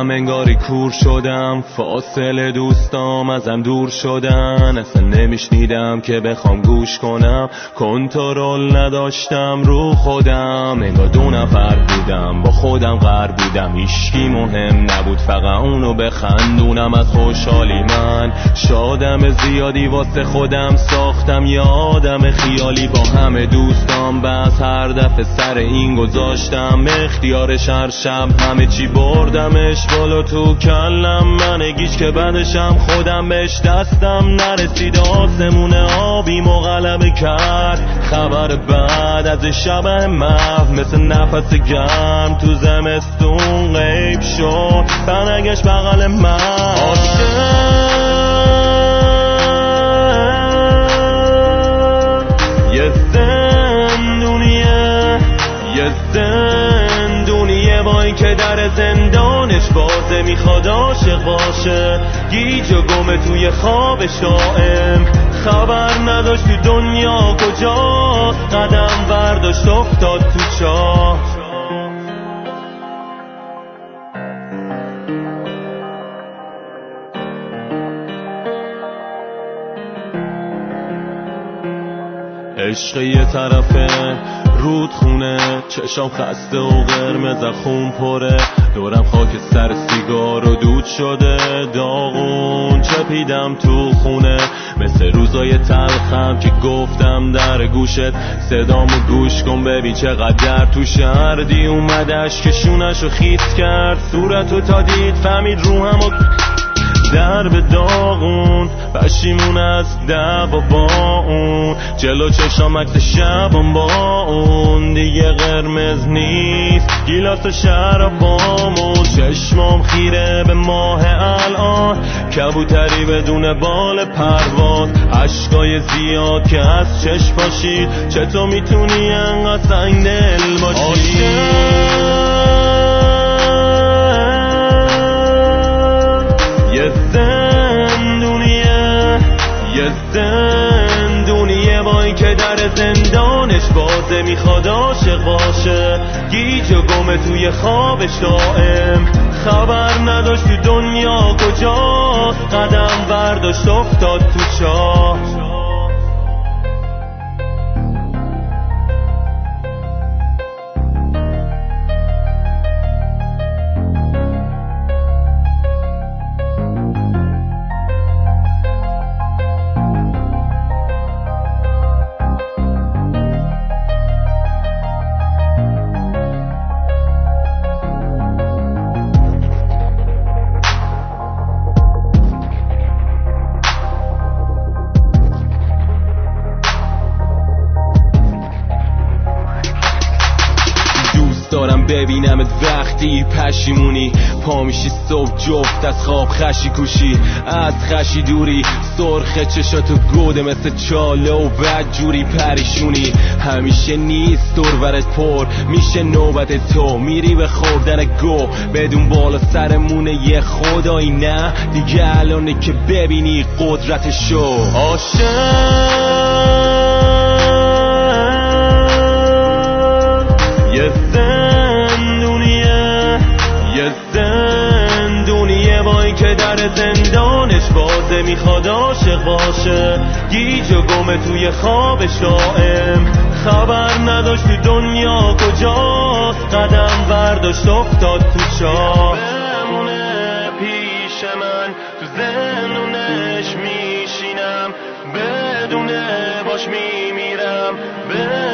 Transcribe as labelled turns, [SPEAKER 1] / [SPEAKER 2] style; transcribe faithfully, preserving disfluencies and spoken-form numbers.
[SPEAKER 1] شدم انگاری کور شدم، فاصله دوستام ازم دور شدن، اصلا نمیشنیدم که بخوام گوش کنم، کنترل نداشتم رو خودم، انگار دو نفر بودم با خودم غر بودم، هیچکی مهم نبود فقط اونو بخندونم، از خوشحالی من شادم زیادی واسه خودم ساختم، یه آدم خیالی با همه دوستام، بس هر دفعه سر این گذاشتم اختیارش، هر شب همه چی بردمش بالا تو کلم، من گیج که بعدشم خودم بهش دستم نرسید، آسمون آبی مغلبه کرد، خبر بعد از شب محو مثل نفس گرم تو زمستون غیب شد، برنگشت بغل من یه زندونیه، یه زندونیه با این که در زندانش بازه، میخواد عاشق باشه، گیج و گمه توی خواب شائم، خبر نداشت تو دنیا کجاست، قدم برداشت افتاد تو چاه. عشق یه طرفه رودخونه، چشام خسته و قرمز خون پره، دورم خاک سر سیگار و دود شده، داغون چپیدم تو خونه، مثل روزای تلخم که گفتم در گوشت، صدامو گوش کن ببین چقدر تو شردی، اومدش که شونشو خیس کرد، صورتو تا دید فهمید روحمو در به داغون، پشیمون از دعوا با اون، جلو چشام عکس شبم با اون، دیگه قرمز نیست گیلاس و شرابامون، چشمام خیره به ماه الان، کبوتری بدون بال پرواز، عشقای زیاد که از چشم پاشید، چطور میتونی انقدر سنگ دل باشی؟ یه زندونیه، یه زندونیه با این که در زندانش بازه، میخواد عاشق باشه، گیج و گمه توی خوابش دائم، خبر نداشت تو دنیا کجاست، قدم برداشت افتاد تو چاه. دارم ببینمت وقتی پشیمونی، پا میشی صبح جفت از خواب خشی کوشی، از خشی دوری، سرخ چشاتو گوده مثل چاله و بد جوری پریشونی، همیشه نیست دورورت پر میشه نوبت تو، میری به خوردن گو بدون بالا سرمونه یه خدایی، نه دیگه الانه که ببینی قدرتشو. عاشق یه زندونیه، یه زندونیه با این که در زندانش بازه، میخواد عاشق باشه، گیج و گمه توی خوابش دائم، خبر نداشت تو دنیا کجاست، قدم برداشت افتاد تو چاه. بمونه پیش من تو زندونش میشینم، بدونه باش میمیرم.